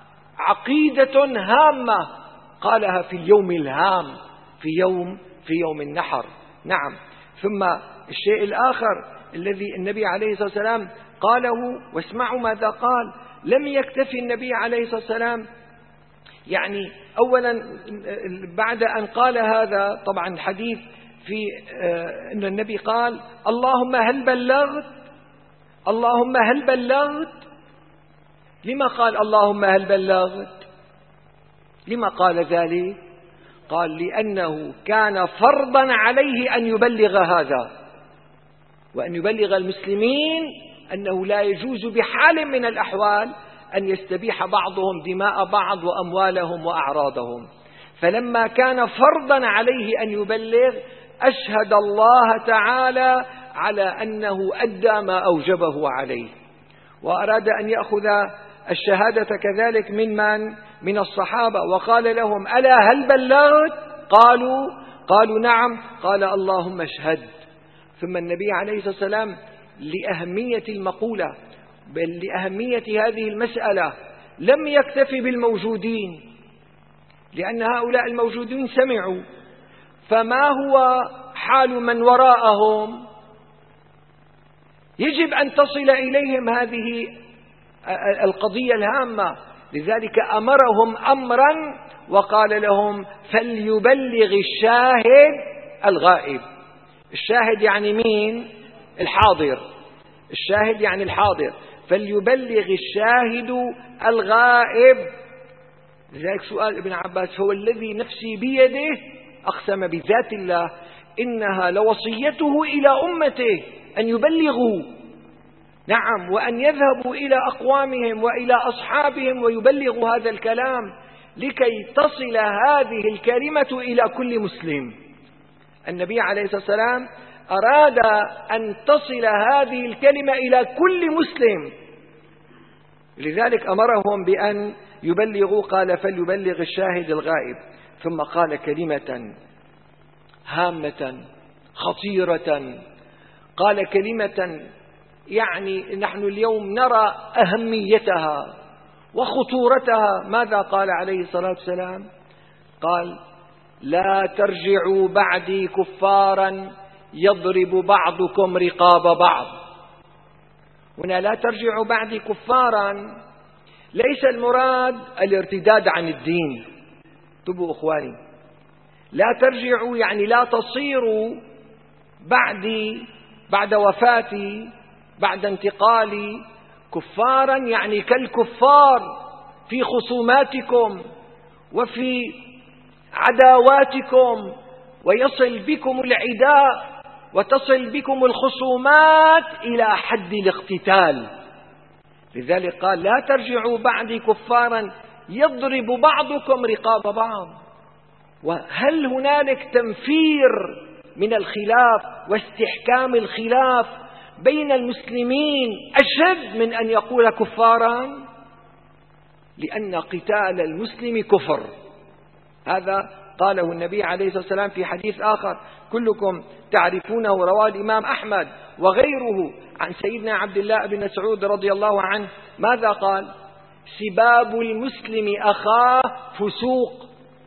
عقيدة هامة قالها في اليوم الهام، في يوم النحر. نعم. ثم الشيء الآخر الذي النبي عليه الصلاة والسلام قاله، واسمعوا ماذا قال. لم يكتفي النبي عليه الصلاة والسلام، يعني أولا بعد أن قال هذا طبعا الحديث في أن النبي قال اللهم هل بلغت، اللهم هل بلغت. لما قال اللهم هل بلغت؟ لما قال ذلك؟ قال لأنه كان فرضا عليه أن يبلغ هذا وأن يبلغ المسلمين أنه لا يجوز بحال من الأحوال أن يستبيح بعضهم دماء بعض وأموالهم وأعراضهم. فلما كان فرضا عليه أن يبلغ أشهد الله تعالى على أنه أدى ما أوجبه عليه، وأراد أن يأخذ الشهادة كذلك من الصحابة، وقال لهم ألا هل بلغت؟ قالوا نعم. قال اللهم اشهد. ثم النبي عليه الصلاة والسلام لأهمية المقولة بل لأهمية هذه المسألة لم يكتفي بالموجودين، لأن هؤلاء الموجودين سمعوا، فما هو حال من وراءهم؟ يجب أن تصل إليهم هذه القضية الهامة. لذلك أمرهم أمرا وقال لهم فليبلغ الشاهد الغائب. الشاهد يعني مين؟ الحاضر. الشاهد يعني الحاضر. فليبلغ الشاهد الغائب. لذلك سؤال ابن عباس هو الذي نفسي بيده أقسم بذات الله إنها لوصيته إلى أمته أن يبلغوا، نعم، وأن يذهبوا إلى أقوامهم وإلى أصحابهم ويبلغوا هذا الكلام لكي تصل هذه الكلمة إلى كل مسلم. النبي عليه الصلاة والسلام أراد أن تصل هذه الكلمة إلى كل مسلم، لذلك أمرهم بأن يبلغوا. قال فليبلغ الشاهد الغائب. ثم قال كلمة هامة خطيرة، قال كلمة يعني نحن اليوم نرى أهميتها وخطورتها. ماذا قال عليه الصلاة والسلام؟ قال لا ترجعوا بعدي كفارا يضرب بعضكم رقاب بعض. هنا لا ترجعوا بعدي كفارا ليس المراد الارتداد عن الدين. انتبهوا أخواني، لا ترجعوا يعني لا تصيروا بعدي، بعد وفاتي، بعد انتقالي، كفارا يعني كالكفار في خصوماتكم وفي عداواتكم، ويصل بكم العداء وتصل بكم الخصومات إلى حد الاقتتال. لذلك قال: لا ترجعوا بعدي كفارا يضرب بعضكم رقاب بعض. وهل هنالك تنفير من الخلاف واستحكام الخلاف بين المسلمين أشد من أن يقول كفارا؟ لأن قتال المسلم كفر. هذا قاله النبي عليه الصلاة والسلام في حديث آخر كلكم تعرفونه، رواه الإمام أحمد وغيره عن سيدنا عبد الله بن مسعود رضي الله عنه. ماذا قال؟ سباب المسلم أخاه فسوق،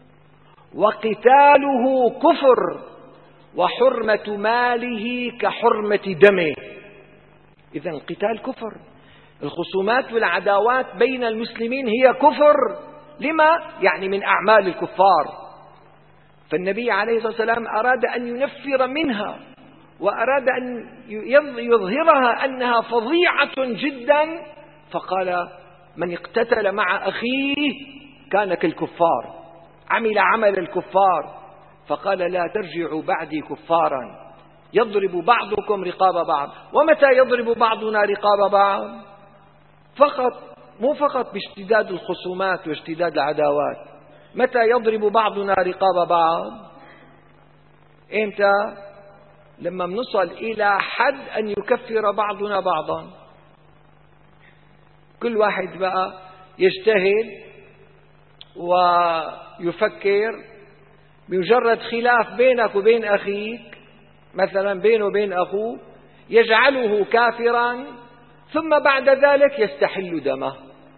وقتاله كفر، وحرمة ماله كحرمة دمه. إذن قتال كفر. الخصومات والعداوات بين المسلمين هي كفر. لما؟ يعني من أعمال الكفار. فالنبي عليه الصلاة والسلام أراد أن ينفر منها، وأراد أن يظهرها أنها فظيعة جدا، فقال: من اقتتل مع أخيه كان كالكفار، عمل عمل الكفار. فقال: لا ترجعوا بعدي كفارا يضرب بعضكم رقاب بعض. ومتى يضرب بعضنا رقاب بعض؟ مو فقط باشتداد الخصومات واشتداد العداوات. متى يضرب بعضنا رقاب بعض؟ إمتى؟ لما نصل إلى حد أن يكفر بعضنا بعضا. كل واحد بقى يجتهد ويفكر بمجرد خلاف بينك وبين أخيك، مثلا بينه وبين أخوه، يجعله كافرا، ثم بعد ذلك يستحل دمه.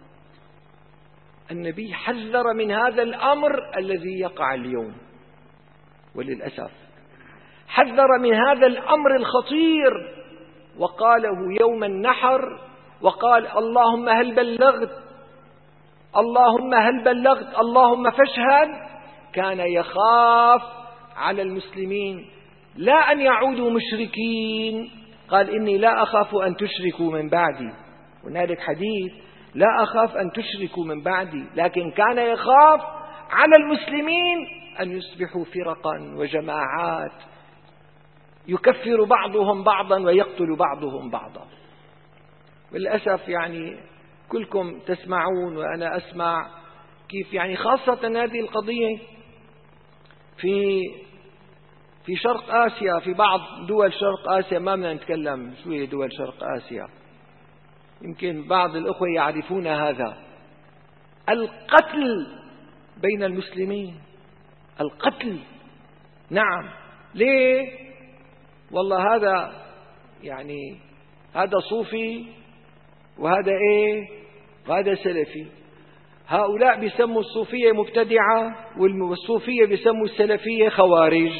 النبي حذر من هذا الأمر الذي يقع اليوم، وللأسف حذر من هذا الأمر الخطير، وقاله يوم النحر، وقال: اللهم هل بلغت، اللهم هل بلغت، اللهم فاشهد. كان يخاف على المسلمين لا أن يعودوا مشركين، قال: إني لا أخاف أن تشركوا من بعدي. هنالك حديث: لا أخاف أن تشركوا من بعدي. لكن كان يخاف على المسلمين أن يصبحوا فرقا وجماعات يكفر بعضهم بعضا ويقتل بعضهم بعضا. بالأسف يعني كلكم تسمعون وأنا أسمع كيف يعني خاصة هذه القضية في شرق آسيا، في بعض دول شرق آسيا. ما بدنا نتكلم شو هي دول شرق آسيا، يمكن بعض الأخوة يعرفون هذا. القتل بين المسلمين، القتل. نعم. ليه؟ والله هذا يعني هذا صوفي وهذا وهذا سلفي. هؤلاء بيسموا الصوفية مبتدعة، والصوفية بيسموا السلفية خوارج،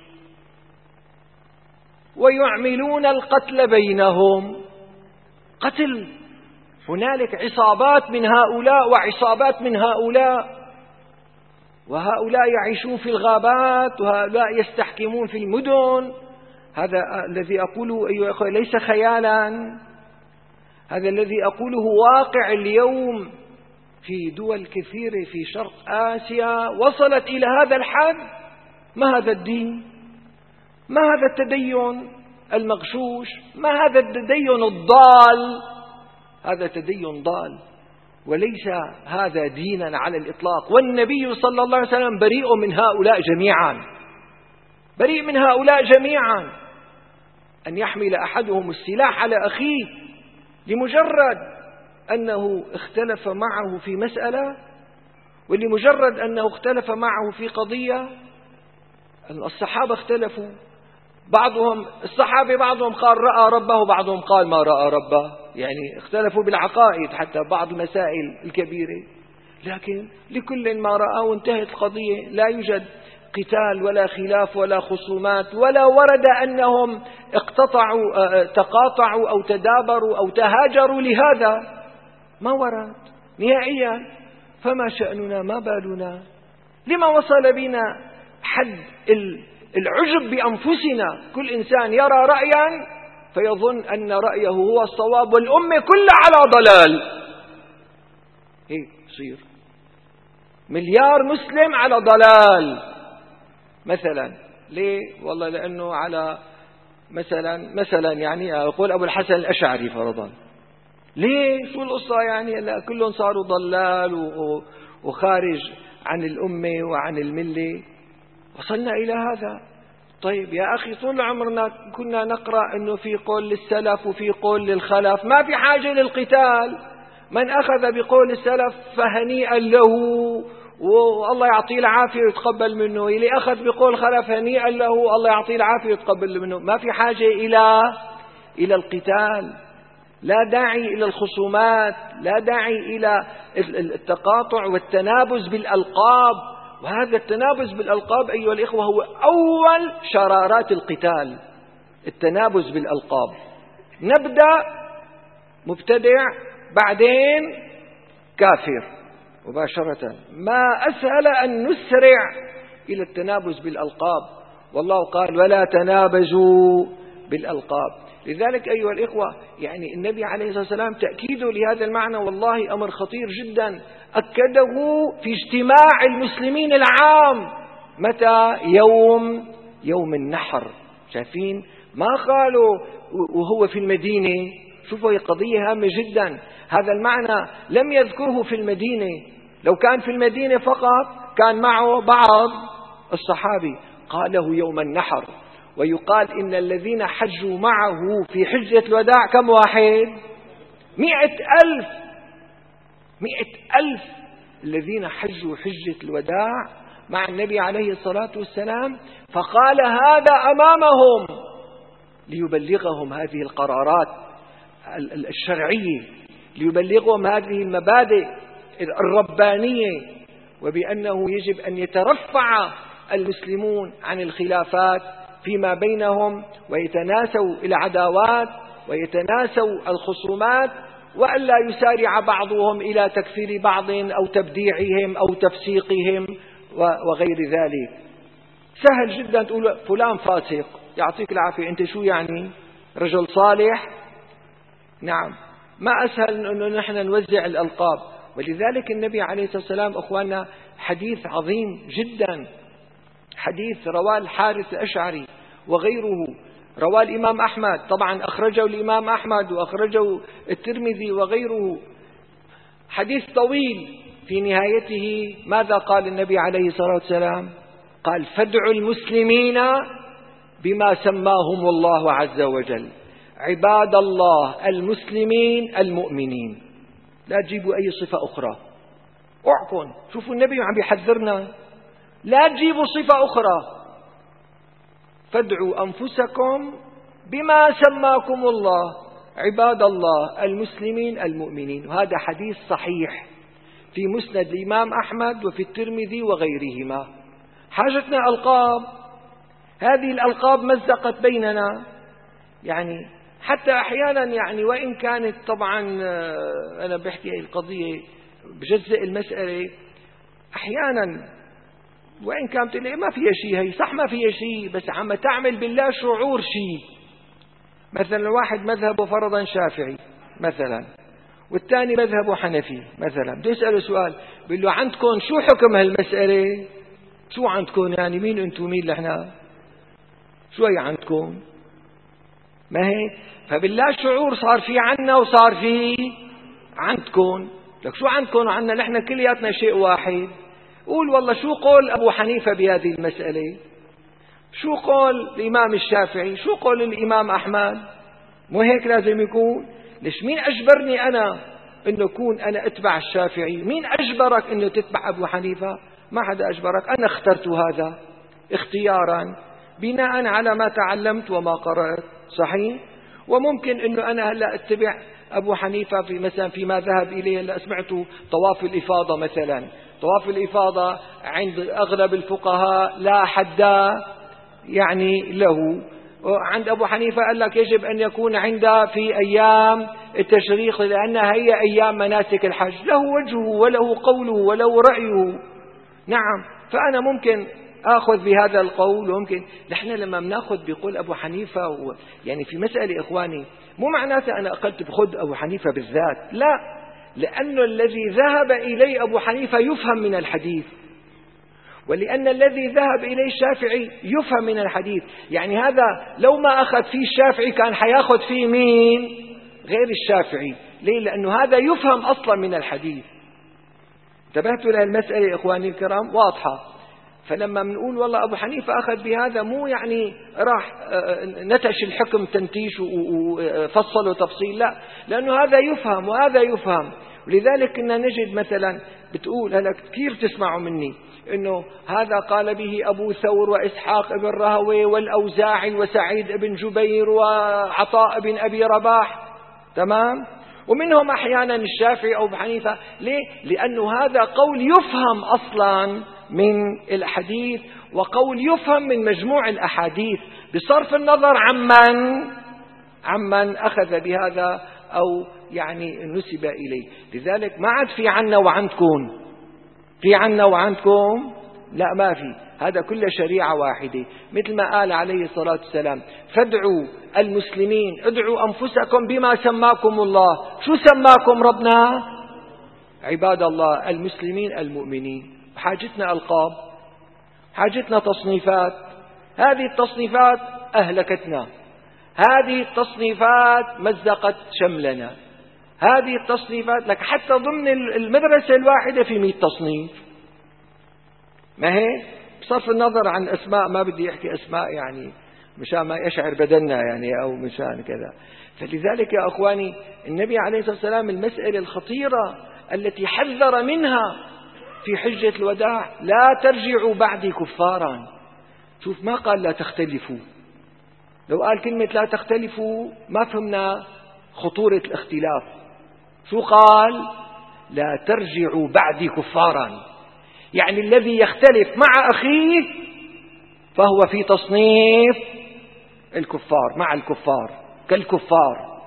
ويعملون القتل بينهم. قتل. هنالك عصابات من هؤلاء وعصابات من هؤلاء، وهؤلاء يعيشون في الغابات، وهؤلاء يستحكمون في المدن. هذا الذي أقوله أيها الأخوة ليس خيالا، هذا الذي أقوله واقع اليوم في دول كثيرة في شرق آسيا وصلت إلى هذا الحد. ما هذا الدين؟ ما هذا التدين المغشوش؟ ما هذا التدين الضال؟ هذا تدين ضال، وليس هذا دينا على الإطلاق. والنبي صلى الله عليه وسلم بريء من هؤلاء جميعا، بريء من هؤلاء جميعا. أن يحمل أحدهم السلاح على أخيه لمجرد أنه اختلف معه في مسألة، ولمجرد أنه اختلف معه في قضية. الصحابة اختلفوا، بعضهم الصحابة بعضهم قال رأى ربه، بعضهم قال ما رأى ربه، يعني اختلفوا بالعقائد حتى بعض المسائل الكبيرة. لكن لكل ما رأى وانتهت القضية. لا يوجد قتال ولا خلاف ولا خصومات، ولا ورد أنهم تقاطعوا أو تدابروا أو تهاجروا لهذا، ما ورد نهائيا. فما شأننا؟ ما بالنا؟ لما وصل بنا حد العجب بأنفسنا؟ كل إنسان يرى رأيا فيظن أن رأيه هو الصواب، والأمة كلها على ضلال. هيك يصير. مليار مسلم على ضلال مثلا. ليه؟ والله لأنه على مثلا يعني أقول أبو الحسن الأشعري فرضا. ليه؟ شو القصة يعني؟ لا كلهم صاروا ضلال وخارج عن الأمة وعن الملة. وصلنا إلى هذا. طيب يا أخي، طول عمرنا كنا نقرأ أنه في قول للسلف وفي قول للخلف، ما في حاجة للقتال. من أخذ بقول السلف فهنيئا له والله يعطيه العافية ويتقبل منه، اللي أخذ بقول خلف هنيئا له الله يعطيه العافية ويتقبل منه. ما في حاجة إلى القتال، لا داعي إلى الخصومات، لا داعي إلى التقاطع والتنابز بالألقاب. وهذا التنابز بالألقاب أيها الإخوة هو أول شرارات القتال، التنابز بالألقاب. نبدأ مبتدع بعدين كافر مباشرة. ما أسهل أن نسرع إلى التنابز بالألقاب، والله قال ولا تنابزوا بالألقاب. لذلك أيها الإخوة يعني النبي عليه الصلاة والسلام تأكيده لهذا المعنى والله أمر خطير جدا، أكده في اجتماع المسلمين العام. متى؟ يوم النحر. شايفين؟ ما قالوا وهو في المدينة. شوفوا، هي قضية هامة جدا. هذا المعنى لم يذكره في المدينة. لو كان في المدينة فقط كان معه بعض الصحابي. قاله يوم النحر. ويقال إن الذين حجوا معه في حجة الوداع كم واحد؟ 100,000. 100,000 الذين حجوا حجة الوداع مع النبي عليه الصلاة والسلام. فقال هذا أمامهم ليبلغهم هذه القرارات الشرعية، ليبلغهم هذه المبادئ الربانية، وبأنه يجب أن يترفع المسلمون عن الخلافات فيما بينهم ويتناسوا العداوات ويتناسوا الخصومات، وألا يسارع بعضهم إلى تكفير بعض أو تبديعهم أو تفسيقهم وغير ذلك. سهل جدا تقول فلان فاسق، يعطيك العافية، أنت شو يعني؟ رجل صالح؟ نعم. ما أسهل أنه نحن نوزع الألقاب. ولذلك النبي عليه الصلاة والسلام أخواننا حديث عظيم جدا، حديث رواه الحارث الأشعري وغيره، رواه الإمام أحمد، طبعا أخرجه الإمام أحمد وأخرجه الترمذي وغيره. حديث طويل، في نهايته ماذا قال النبي عليه الصلاة والسلام؟ قال فادعوا المسلمين بما سماهم الله عز وجل عباد الله المسلمين المؤمنين. لا تجيبوا أي صفة أخرى. اوعكم، شوفوا النبي عم بيحذرنا، لا تجيبوا صفة أخرى. فادعوا أنفسكم بما سماكم الله عباد الله المسلمين المؤمنين. وهذا حديث صحيح في مسند الإمام أحمد وفي الترمذي وغيرهما. حاجتنا ألقاب، هذه الألقاب مزقت بيننا، يعني حتى أحيانا يعني وإن كانت طبعا أنا بحكي القضية بجزء المسألة، أحيانا وإن كانت ما فيها شيء، هي صح ما فيها شيء، بس عم تعمل بالله شعور شيء. مثلا واحد مذهبه فرضا شافعي مثلا، والثاني مذهبه حنفي مثلا، بده يسأله سؤال، بيقول له عندكم شو حكم هالمسألة؟ شو عندكم يعني؟ مين أنتم مين لحنا؟ شو هي عندكم؟ ما هيك؟ فبالله شعور صار في عنا وصار في عندكم. لك شو عندكم وعنا؟ نحن كلياتنا شيء واحد. قول والله شو قول أبو حنيفة بهذه المسألة؟ شو قول الإمام الشافعي؟ شو قول الإمام أحمد؟ مو هيك لازم يكون؟ ليش مين أجبرني أنا إنه أكون أنا أتبع الشافعي؟ مين أجبرك إنه تتبع أبو حنيفة؟ ما حدا أجبرك، أنا اخترت هذا اختيارا بناء على ما تعلمت وما قرأت. صحيح؟ وممكن إنه أنا هلأ أتبع أبو حنيفة في مثلا فيما ذهب إليه. هلأ سمعته طواف الإفاضة مثلا، طواف الإفاضة عند أغلب الفقهاء لا حد يعني له. عند أبو حنيفة قال لك يجب أن يكون عند في أيام التشريق لأنها هي أيام مناسك الحج. له وجهه وله قوله وله رأيه. نعم، فأنا ممكن آخذ بهذا القول وممكن. نحن لما بناخذ بقول أبو حنيفة يعني في مسألة إخواني، مو معناته أنا أقلت بخذ أبو حنيفة بالذات، لا، لأن الذي ذهب إليه أبو حنيفة يفهم من الحديث، ولأن الذي ذهب إليه الشافعي يفهم من الحديث. يعني هذا لو ما أخذ فيه الشافعي كان حياخذ فيه مين غير الشافعي. ليه؟ لأنه هذا يفهم أصلا من الحديث. انتبهتوا للمسألة إخواني الكرام؟ واضحة. فلما بنقول والله أبو حنيفة أخذ بهذا، مو يعني راح نتش الحكم تنتيش وفصله تفصيل، لا، لأنه هذا يفهم وهذا يفهم. ولذلك كنا نجد مثلا بتقول هلا كثير تسمعوا مني إنه هذا قال به أبو ثور وإسحاق بن راهويه والأوزاعي وسعيد بن جبير وعطاء بن أبي رباح، تمام؟ ومنهم أحيانا الشافعي أو أبو حنيفة. ليه؟ لأنه هذا قول يفهم أصلا من الحديث، وقول يفهم من مجموع الأحاديث بصرف النظر عمن أخذ بهذا أو يعني نسب إليه. لذلك ما عاد في عنا وعندكم، في عنا وعندكم، لا، ما في. هذا كله شريعة واحدة، مثل ما قال عليه الصلاة والسلام: فادعوا المسلمين، ادعوا أنفسكم بما سماكم الله. شو سماكم ربنا؟ عباد الله المسلمين المؤمنين. حاجتنا ألقاب، حاجتنا تصنيفات. هذه التصنيفات أهلكتنا، هذه التصنيفات مزقت شملنا، هذه التصنيفات لك حتى ضمن المدرسة الواحدة في 100 تصنيف. ما هي بصرف النظر عن أسماء، ما بدي أحكي أسماء يعني مشان ما يشعر بدننا يعني أو مشان كذا. فلذلك يا أخواني النبي عليه الصلاة والسلام المسألة الخطيرة التي حذر منها في حجة الوداع: لا ترجعوا بعدي كفارا. شوف، ما قال لا تختلفوا. لو قال كلمة لا تختلفوا ما فهمنا خطورة الاختلاف. شو قال؟ لا ترجعوا بعدي كفارا، يعني الذي يختلف مع أخيه فهو في تصنيف الكفار، مع الكفار، كالكفار.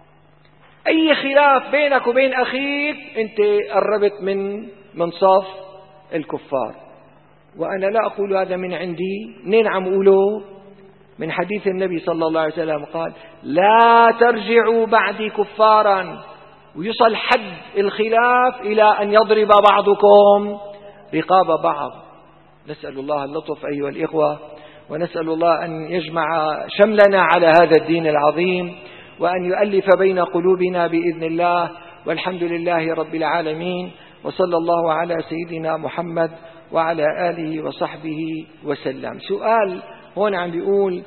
أي خلاف بينك وبين أخيك أنت قربت من صف الكفار. وأنا لا أقول هذا من عندي، منين عم أقوله؟ من حديث النبي صلى الله عليه وسلم قال: لا ترجعوا بعدي كفارا. ويصل حد الخلاف إلى أن يضرب بعضكم رقاب بعض. نسأل الله اللطف أيها الإخوة، ونسأل الله أن يجمع شملنا على هذا الدين العظيم، وأن يؤلف بين قلوبنا بإذن الله. والحمد لله رب العالمين، وصلى الله على سيدنا محمد وعلى آله وصحبه وسلم. سؤال هون عم بيقول: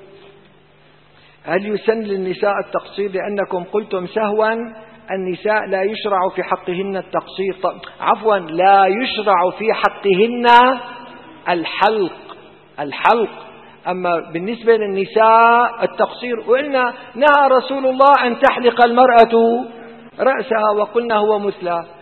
هل يسن للنساء التقصير لأنكم قلتم سهوا النساء لا يشرع في حقهن التقصير؟ عفوا، لا يشرع في حقهن الحلق. أما بالنسبة للنساء التقصير، وقلنا نهى رسول الله أن تحلق المرأة رأسها، وقلنا هو مثلى.